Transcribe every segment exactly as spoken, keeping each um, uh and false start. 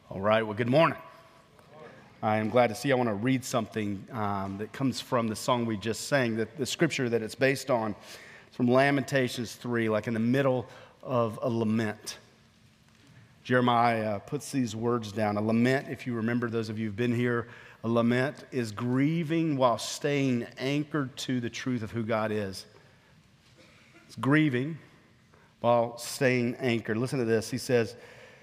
All right, well, good morning. I am glad to see. I want to read something um, that comes from the song we just sang, the, the scripture that it's based on. It's from Lamentations three, like in the middle of a lament. Jeremiah puts these words down. A lament, if you remember, those of you who've been here, a lament is grieving while staying anchored to the truth of who God is. It's grieving while staying anchored. Listen to this. He says,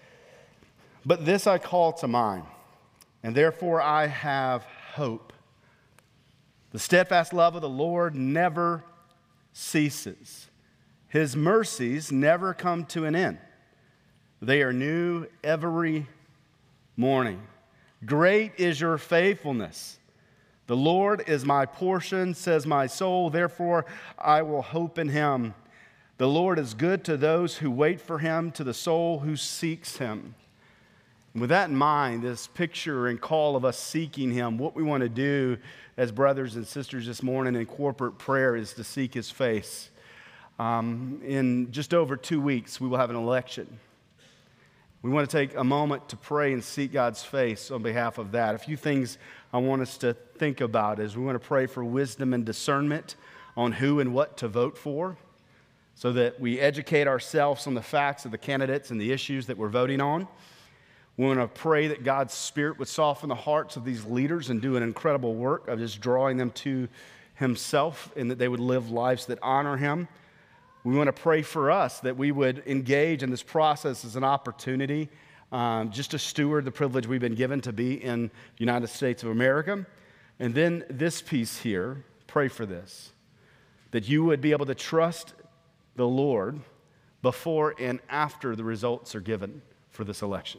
"But this I call to mind, and therefore I have hope. The steadfast love of the Lord never ceases. His mercies never come to an end. They are new every morning. Great is your faithfulness. The Lord is my portion, says my soul, therefore I will hope in him. The Lord is good to those who wait for him, to the soul who seeks him." And with that in mind, this picture and call of us seeking him, what we want to do as brothers and sisters this morning in corporate prayer is to seek his face. Um, in just over two weeks, we will have an election. We want to take a moment to pray and seek God's face on behalf of that. A few things I want us to think about is we want to pray for wisdom and discernment on who and what to vote for, so that we educate ourselves on the facts of the candidates and the issues that we're voting on. We want to pray that God's Spirit would soften the hearts of these leaders and do an incredible work of just drawing them to himself, and that they would live lives that honor him. We want to pray for us that we would engage in this process as an opportunity um, just to steward the privilege we've been given to be in the United States of America. And then this piece here, pray for this, that you would be able to trust the Lord before and after the results are given for this election.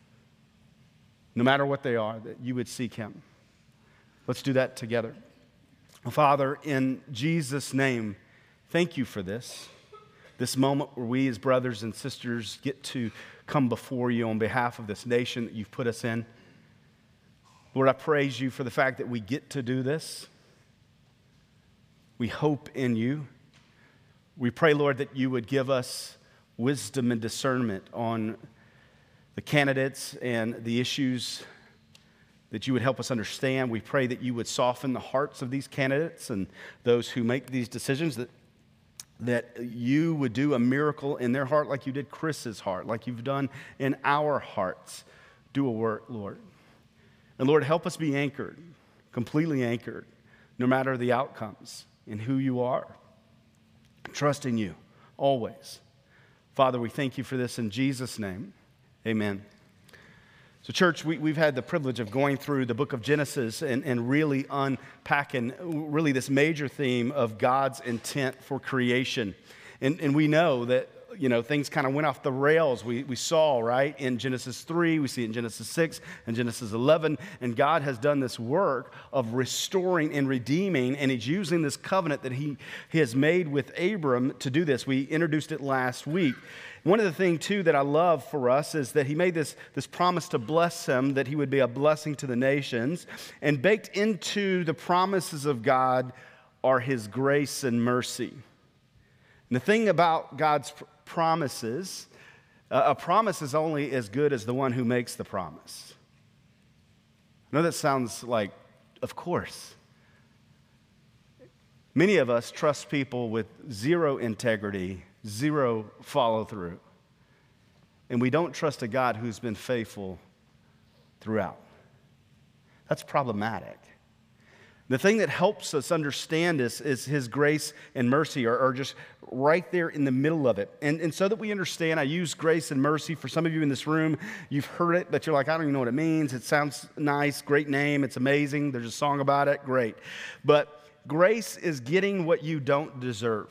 No matter what they are, that you would seek him. Let's do that together. Father, in Jesus' name, thank you for this. This moment where we as brothers and sisters get to come before you on behalf of this nation that you've put us in. Lord, I praise you for the fact that we get to do this. We hope in you. We pray, Lord, that you would give us wisdom and discernment on the candidates and the issues that you would help us understand. We pray that you would soften the hearts of these candidates and those who make these decisions, that, that you would do a miracle in their heart like you did Chris's heart, like you've done in our hearts. Do a work, Lord. And Lord, help us be anchored, completely anchored, no matter the outcomes, in who you are. Trust in you, always. Father, we thank you for this in Jesus' name. Amen. So church, we, we've had the privilege of going through the book of Genesis and, and really unpacking really this major theme of God's intent for creation. And, and we know that, you know, things kind of went off the rails. We, we saw, right, in Genesis three, we see it in Genesis six and Genesis eleven, and God has done this work of restoring and redeeming, and he's using this covenant that he, he has made with Abram to do this. We introduced it last week. One of the things, too, that I love for us is that he made this, this promise to bless him, that he would be a blessing to the nations. And baked into the promises of God are his grace and mercy. And the thing about God's promises, uh, a promise is only as good as the one who makes the promise. I know that sounds like, of course. Many of us trust people with zero integrity, zero follow-through. And we don't trust a God who's been faithful throughout. That's problematic. The thing that helps us understand this is his grace and mercy are, are just right there in the middle of it. And, and so that we understand, I use grace and mercy. For some of you in this room, you've heard it, but you're like, I don't even know what it means. It sounds nice, great name, it's amazing. There's a song about it, great. But grace is getting what you don't deserve.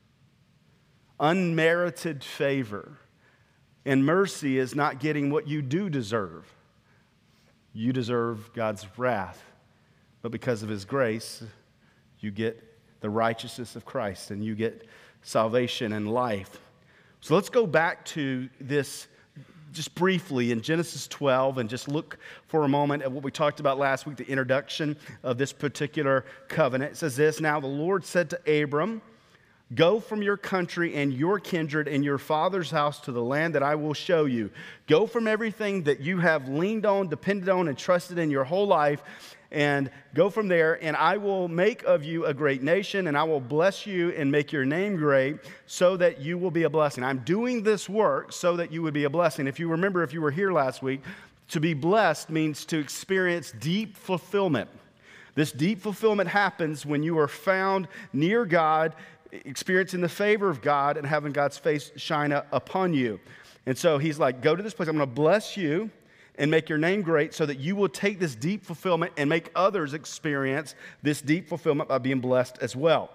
Unmerited favor. And mercy is not getting what you do deserve. You deserve God's wrath. But because of his grace, you get the righteousness of Christ and you get salvation and life. So let's go back to this just briefly in Genesis twelve and just look for a moment at what we talked about last week, the introduction of this particular covenant. It says this, "Now the Lord said to Abram, Go from your country and your kindred and your father's house to the land that I will show you. Go from everything that you have leaned on, depended on, and trusted in your whole life, and go from there, and I will make of you a great nation, and I will bless you and make your name great so that you will be a blessing. I'm doing this work so that you would be a blessing. If you remember, if you were here last week, to be blessed means to experience deep fulfillment. This deep fulfillment happens when you are found near God, experiencing the favor of God and having God's face shine upon you. And so he's like, go to this place. I'm going to bless you and make your name great so that you will take this deep fulfillment and make others experience this deep fulfillment by being blessed as well.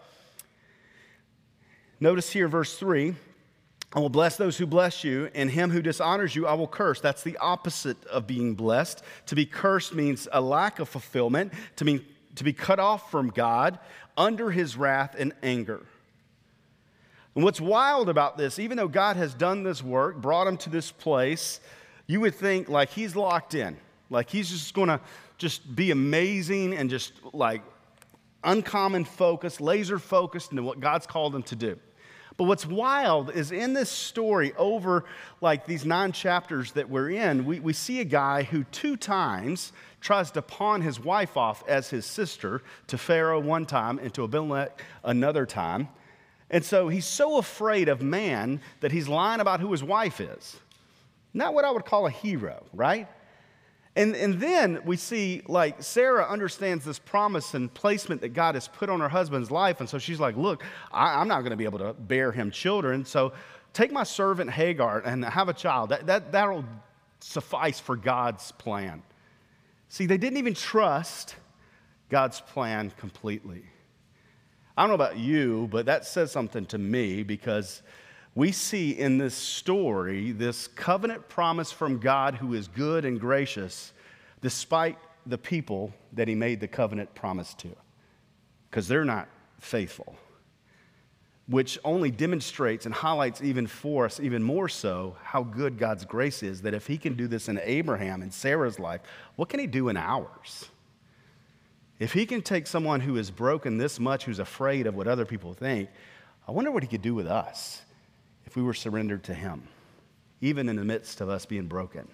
Notice here, verse three, I will bless those who bless you, and him who dishonors you I will curse. That's the opposite of being blessed. To be cursed means a lack of fulfillment, to mean to be cut off from God, under his wrath and anger. And what's wild about this, even though God has done this work, brought him to this place, you would think like he's locked in, like he's just going to just be amazing and just like uncommon focused, laser focused into what God's called him to do. But what's wild is in this story over like these nine chapters that we're in, we, we see a guy who two times tries to pawn his wife off as his sister to Pharaoh one time and to Abimelech another time. And so he's so afraid of man that he's lying about who his wife is. Not what I would call a hero, right? And, and then we see, like, Sarah understands this promise and placement that God has put on her husband's life. And so she's like, look, I, I'm not going to be able to bear him children. So take my servant Hagar and have a child. That, that, that'll suffice for God's plan. See, they didn't even trust God's plan completely. I don't know about you, but that says something to me because we see in this story this covenant promise from God who is good and gracious despite the people that he made the covenant promise to, because they're not faithful, which only demonstrates and highlights even for us, even more so, how good God's grace is, that if he can do this in Abraham and Sarah's life, what can he do in ours? If he can take someone who is broken this much, who's afraid of what other people think, I wonder what he could do with us if we were surrendered to him, even in the midst of us being broken.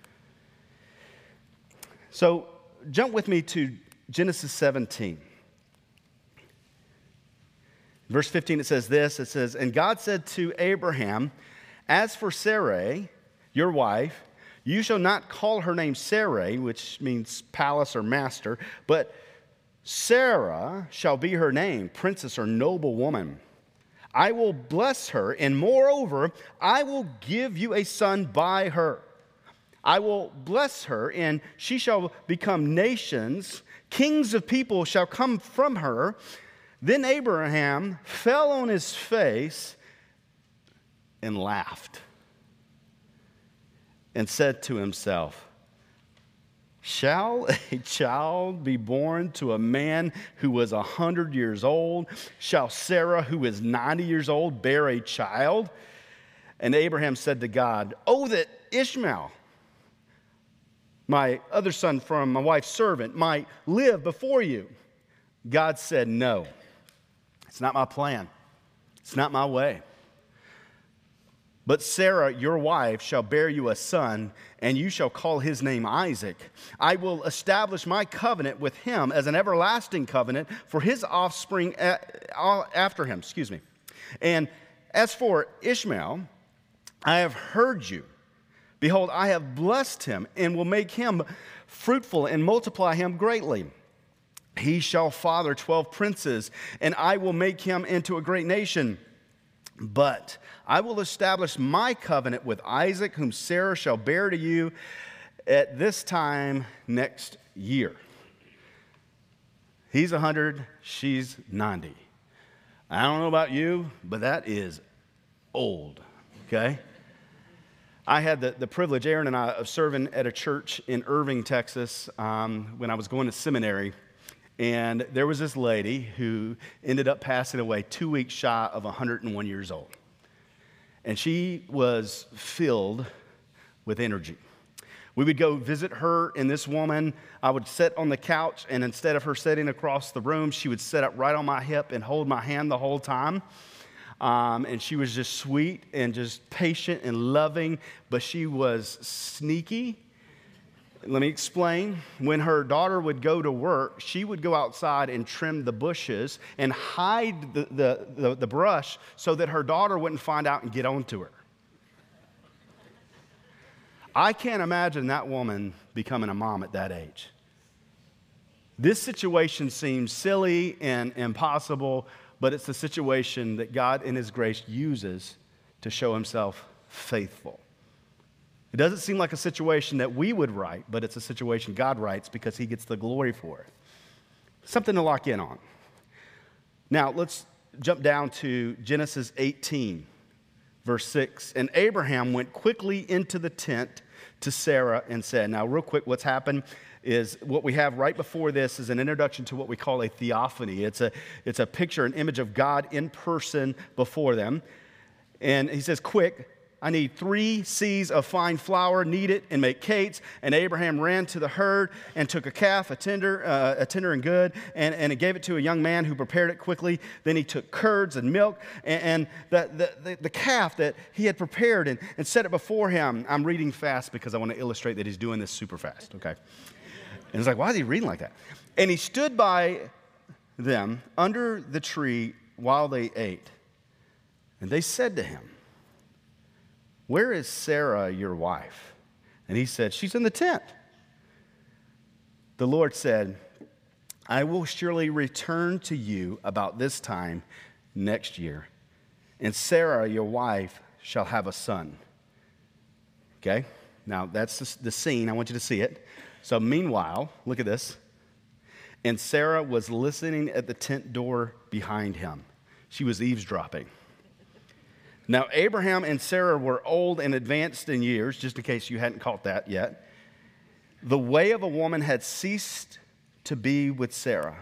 So jump with me to Genesis seventeen. Verse fifteen, it says this, it says, and God said to Abraham, as for Sarai, your wife, you shall not call her name Sarai, which means palace or master, but Sarah shall be her name, princess or noble woman. I will bless her, and moreover, I will give you a son by her. I will bless her, and she shall become nations. Kings of people shall come from her. Then Abraham fell on his face and laughed and said to himself, shall a child be born to a man who was a hundred years old? Shall Sarah, who is ninety years old, bear a child? And Abraham said to God, oh, that Ishmael, my other son from my wife's servant, might live before you. God said, no, it's not my plan. It's not my way. But Sarah, your wife, shall bear you a son, and you shall call his name Isaac. I will establish my covenant with him as an everlasting covenant for his offspring after him. Excuse me. And as for Ishmael, I have heard you. Behold, I have blessed him and will make him fruitful and multiply him greatly. He shall father twelve princes, and I will make him into a great nation. But I will establish my covenant with Isaac, whom Sarah shall bear to you at this time next year. He's one hundred, she's ninety. I don't know about you, but that is old, okay? I had the, the privilege, Aaron and I, of serving at a church in Irving, Texas, um, when I was going to seminary. And there was this lady who ended up passing away two weeks shy of one hundred one years old. And she was filled with energy. We would go visit her, and this woman, I would sit on the couch, and instead of her sitting across the room, she would sit up right on my hip and hold my hand the whole time. Um, and she was just sweet and just patient and loving, but she was sneaky. Let me explain. When her daughter would go to work, she would go outside and trim the bushes and hide the, the, the, the brush so that her daughter wouldn't find out and get onto her. I can't imagine that woman becoming a mom at that age. This situation seems silly and impossible, but it's the situation that God in His grace uses to show Himself faithful. It doesn't seem like a situation that we would write, but it's a situation God writes because He gets the glory for it. Something to lock in on. Now, let's jump down to Genesis eighteen, verse six. And Abraham went quickly into the tent to Sarah and said, now, real quick, what's happened is what we have right before this is an introduction to what we call a theophany. It's a, it's a picture, an image of God in person before them. And he says, quick, I need three seahs of fine flour, knead it and make cakes. And Abraham ran to the herd and took a calf, a tender, uh, a tender and good, and, and he gave it to a young man who prepared it quickly. Then he took curds and milk and, and the, the, the, the calf that he had prepared and, and set it before him. I'm reading fast because I want to illustrate that he's doing this super fast, okay? And it's like, why is he reading like that? And he stood by them under the tree while they ate. And they said to him, where is Sarah, your wife? And he said, she's in the tent. The Lord said, I will surely return to you about this time next year, and Sarah, your wife, shall have a son. Okay? Now, that's the scene. I want you to see it. So meanwhile, look at this. And Sarah was listening at the tent door behind him. She was eavesdropping. Now, Abraham and Sarah were old and advanced in years, just in case you hadn't caught that yet. The way of a woman had ceased to be with Sarah.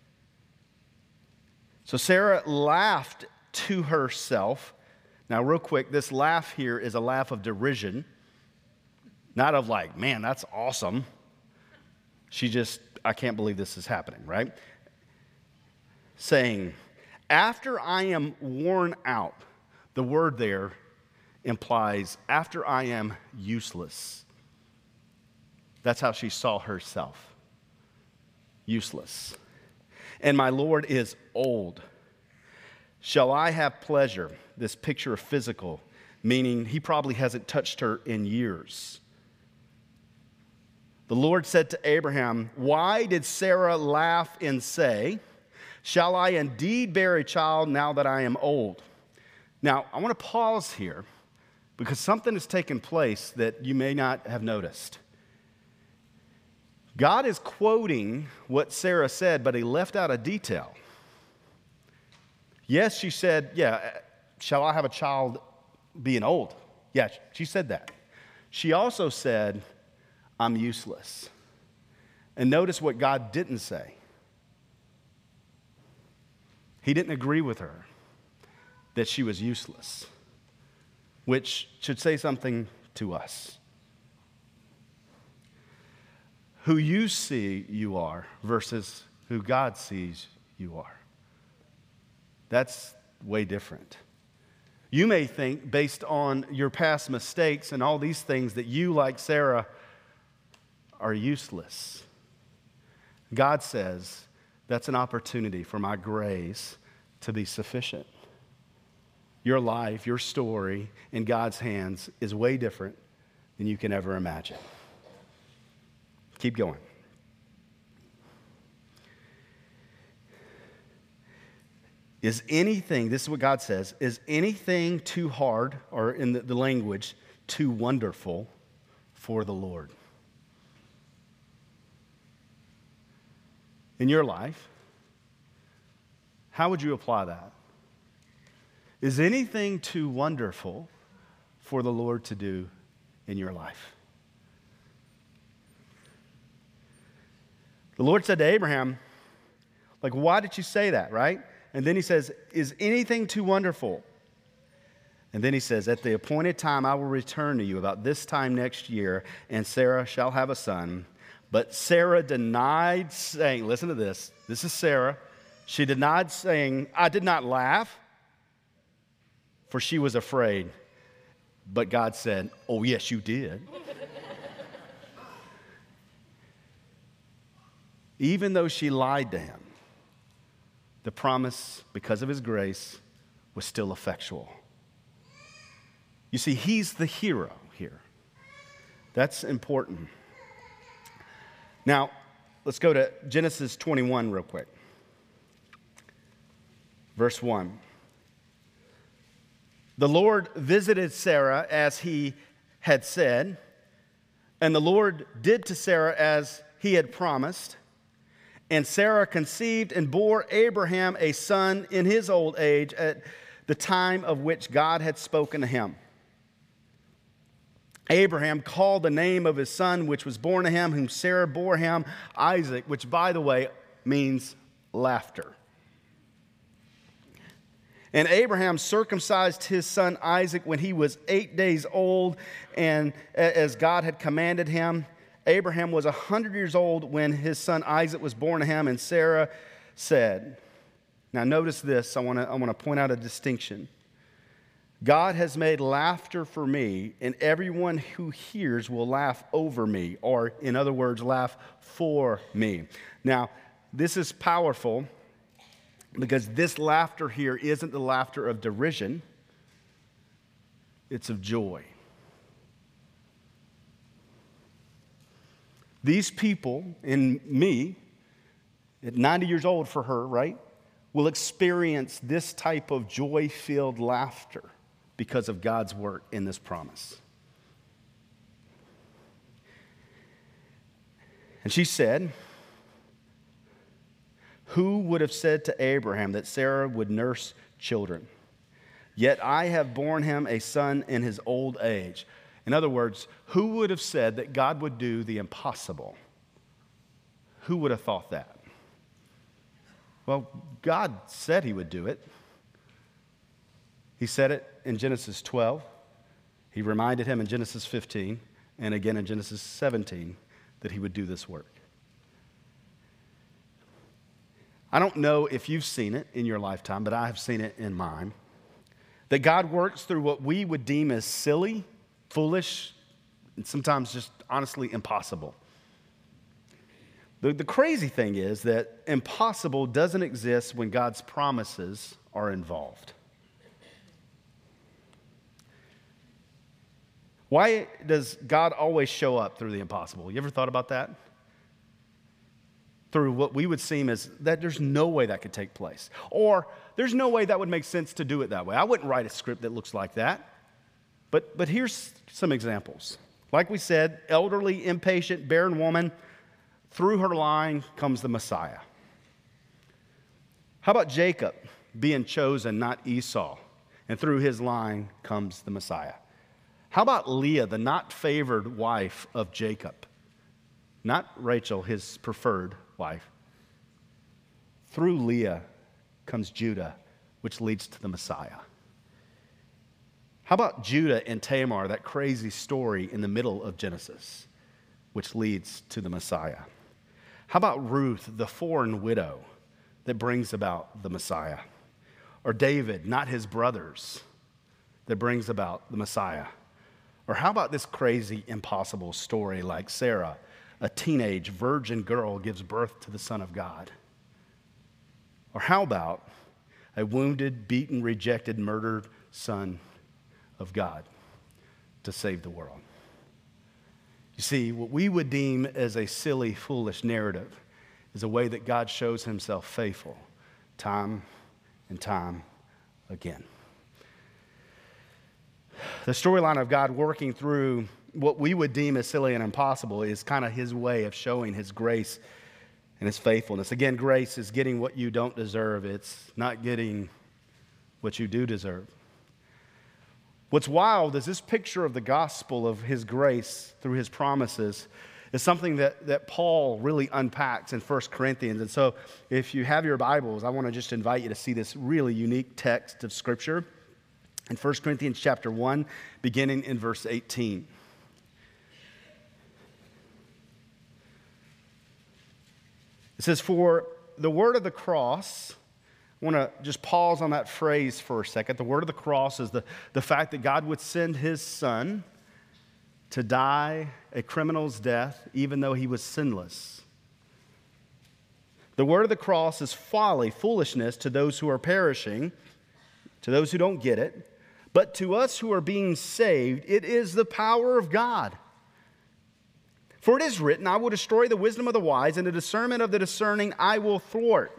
So Sarah laughed to herself. Now, real quick, this laugh here is a laugh of derision, not of like, man, that's awesome. She just, I can't believe this is happening, right? Saying, after I am worn out. The word there implies, after I am useless. That's how she saw herself. Useless. And my Lord is old. Shall I have pleasure? This picture of physical, meaning he probably hasn't touched her in years. The Lord said to Abraham, why did Sarah laugh and say, shall I indeed bear a child now that I am old? Now, I want to pause here because something has taken place that you may not have noticed. God is quoting what Sarah said, but he left out a detail. Yes, she said, yeah, shall I have a child being old? Yeah, she said that. She also said, I'm useless. And notice what God didn't say. He didn't agree with her that she was useless, which should say something to us. Who you see you are versus who God sees you are. That's way different. You may think, based on your past mistakes and all these things, that you, like Sarah, are useless. God says, that's an opportunity for my grace to be sufficient. Your life, your story in God's hands is way different than you can ever imagine. Keep going. Is anything, this is what God says, is anything too hard, or in the, the language, too wonderful for the Lord? In your life, how would you apply that? Is anything too wonderful for the Lord to do in your life? The Lord said to Abraham, like, why did you say that, right? And then he says, is anything too wonderful? And then he says, at the appointed time I will return to you about this time next year, and Sarah shall have a son. But Sarah denied saying, listen to this, this is Sarah. She denied saying, I did not laugh. for she was afraid. But God said, oh, yes, you did. Even though she lied to him, the promise, because of his grace, was still effectual. You see, he's the hero here. That's important. Now, let's go to Genesis twenty-one real quick. Verse one. The Lord visited Sarah as he had said, and the Lord did to Sarah as he had promised. And Sarah conceived and bore Abraham a son in his old age at the time of which God had spoken to him. Abraham called the name of his son which was born to him, whom Sarah bore him, Isaac, which, by the way, means laughter. And Abraham circumcised his son Isaac when he was eight days old, and as God had commanded him. Abraham was a hundred years old when his son Isaac was born to him, and Sarah said, now notice this, I want to I want to point out a distinction. God has made laughter for me, and everyone who hears will laugh over me, or in other words, laugh for me. Now, this is powerful because this laughter here isn't the laughter of derision, it's of joy. These people, and me, at ninety years old for her, right, will experience this type of joy-filled laughter because of God's work in this promise. And she said, who would have said to Abraham that Sarah would nurse children? Yet I have borne him a son in his old age. In other words, who would have said that God would do the impossible? Who would have thought that? Well, God said he would do it. He said it in Genesis twelve. He reminded him in Genesis fifteen, and again in Genesis seventeen, that he would do this work. I don't know if you've seen it in your lifetime, but I have seen it in mine. That God works through what we would deem as silly, foolish, and sometimes just honestly impossible. The, the crazy thing is that impossible doesn't exist when God's promises are involved. Why does God always show up through the impossible? You ever thought about that? Through what we would seem as that there's no way that could take place. Or there's no way that would make sense to do it that way. I wouldn't write a script that looks like that. But, but here's some examples. Like we said, elderly, impatient, barren woman, through her line comes the Messiah. How about Jacob being chosen, not Esau, and through his line comes the Messiah? How about Leah, the not favored wife of Jacob? Not Rachel, his preferred wife. Through Leah comes Judah, which leads to the Messiah. How about Judah and Tamar, that crazy story in the middle of Genesis, which leads to the Messiah? How about Ruth, the foreign widow, that brings about the Messiah? Or David, not his brothers, that brings about the Messiah? Or how about this crazy, impossible story like Sarah, a teenage virgin girl, gives birth to the Son of God? Or how about a wounded, beaten, rejected, murdered Son of God to save the world? You see, what we would deem as a silly, foolish narrative is a way that God shows himself faithful time and time again. The storyline of God working through what we would deem as silly and impossible is kind of his way of showing his grace and his faithfulness. Again, grace is getting what you don't deserve. It's not getting what you do deserve. What's wild is this picture of the gospel of his grace through his promises is something that, that Paul really unpacks in First Corinthians. And so if you have your Bibles, I want to just invite you to see this really unique text of Scripture in First Corinthians chapter one, beginning in verse eighteen. It says, "For the word of the cross, I want to just pause on that phrase for a second. The word of the cross is the, the fact that God would send his son to die a criminal's death, even though he was sinless. The word of the cross is folly, foolishness to those who are perishing, to those who don't get it. But to us who are being saved, it is the power of God. For it is written, I will destroy the wisdom of the wise, and the discernment of the discerning I will thwart.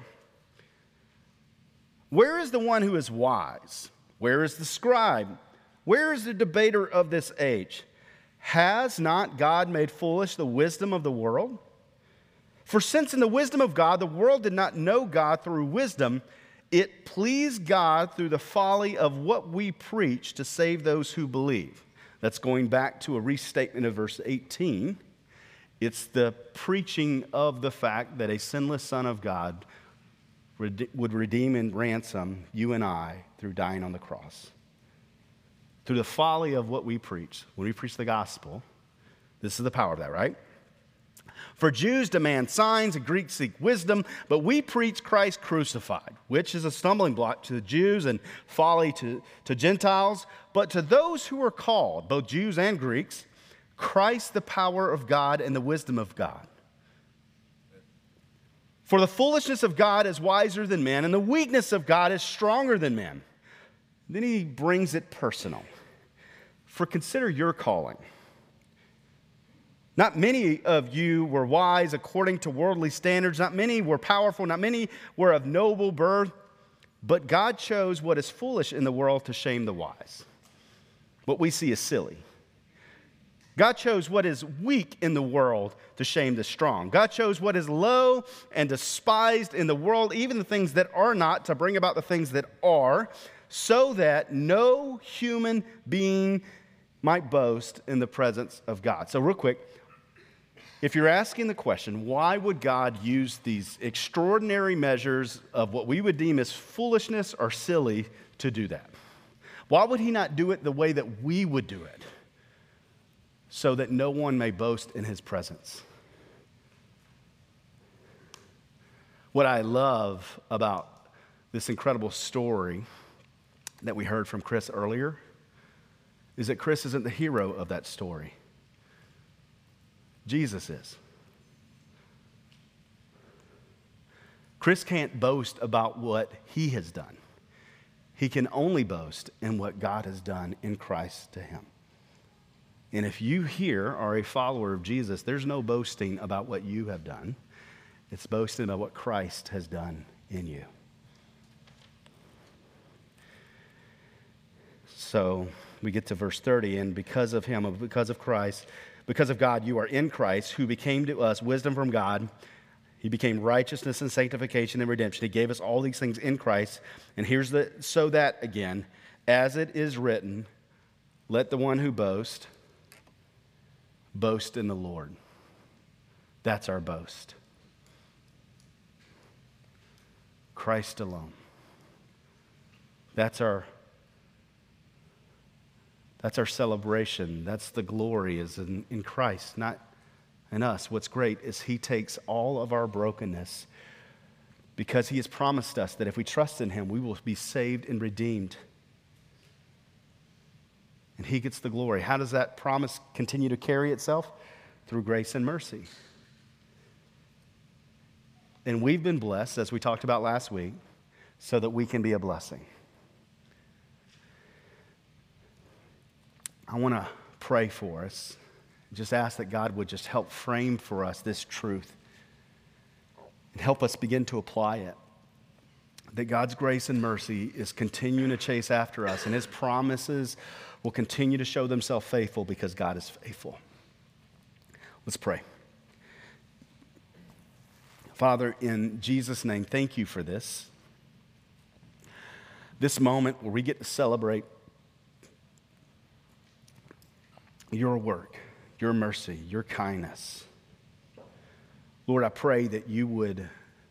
Where is the one who is wise? Where is the scribe? Where is the debater of this age? Has not God made foolish the wisdom of the world? For since in the wisdom of God, the world did not know God through wisdom, it pleased God through the folly of what we preach to save those who believe. That's going back to a restatement of verse eighteen. It's the preaching of the fact that a sinless Son of God would redeem and ransom you and I through dying on the cross. Through the folly of what we preach. When we preach the gospel, this is the power of that, right? For Jews demand signs and Greeks seek wisdom, but we preach Christ crucified, which is a stumbling block to the Jews and folly to, to Gentiles. But to those who are called, both Jews and Greeks, Christ the power of God and the wisdom of God. For the foolishness of God is wiser than men, and the weakness of God is stronger than men. Then he brings it personal. For consider your calling. Not many of you were wise according to worldly standards. Not many were powerful. Not many were of noble birth. But God chose what is foolish in the world to shame the wise. What we see is silly. God chose what is weak in the world to shame the strong. God chose what is low and despised in the world, even the things that are not, to bring about the things that are, so that no human being might boast in the presence of God. So real quick, if you're asking the question, why would God use these extraordinary measures of what we would deem as foolishness or silly to do that? Why would he not do it the way that we would do it? So that no one may boast in his presence. What I love about this incredible story that we heard from Chris earlier is that Chris isn't the hero of that story. Jesus is. Chris can't boast about what he has done. He can only boast in what God has done in Christ to him. And if you here are a follower of Jesus, there's no boasting about what you have done. It's boasting about what Christ has done in you. So we get to verse thirty, and because of him, because of Christ, because of God, you are in Christ, who became to us wisdom from God. He became righteousness and sanctification and redemption. He gave us all these things in Christ. And here's the, so that, again, as it is written, let the one who boasts boast in the Lord. That's our boast. Christ alone. That's our that's our celebration. That's the glory is in, in Christ, not in us. What's great is he takes all of our brokenness because he has promised us that if we trust in him, we will be saved and redeemed. And he gets the glory. How does that promise continue to carry itself? Through grace and mercy. And we've been blessed, as we talked about last week, so that we can be a blessing. I want to pray for us. Just ask that God would just help frame for us this truth and help us begin to apply it. That God's grace and mercy is continuing to chase after us, and his promises will continue to show themselves faithful because God is faithful. Let's pray. Father, in Jesus' name, thank you for this. This moment where we get to celebrate your work, your mercy, your kindness. Lord, I pray that you would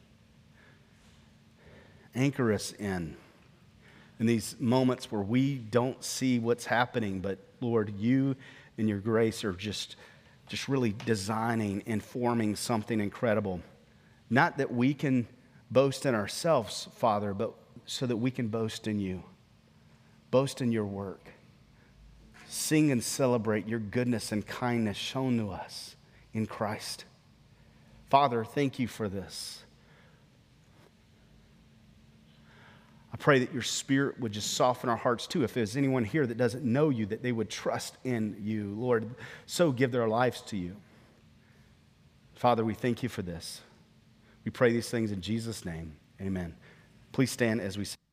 anchor us in, in these moments where we don't see what's happening, but Lord, you in your grace are just, just really designing and forming something incredible. Not that we can boast in ourselves, Father, but so that we can boast in you, boast in your work. Sing and celebrate your goodness and kindness shown to us in Christ. Father, thank you for this. I pray that your Spirit would just soften our hearts too. If there's anyone here that doesn't know you, that they would trust in you, Lord, so give their lives to you. Father, we thank you for this. We pray these things in Jesus' name. Amen. Please stand as we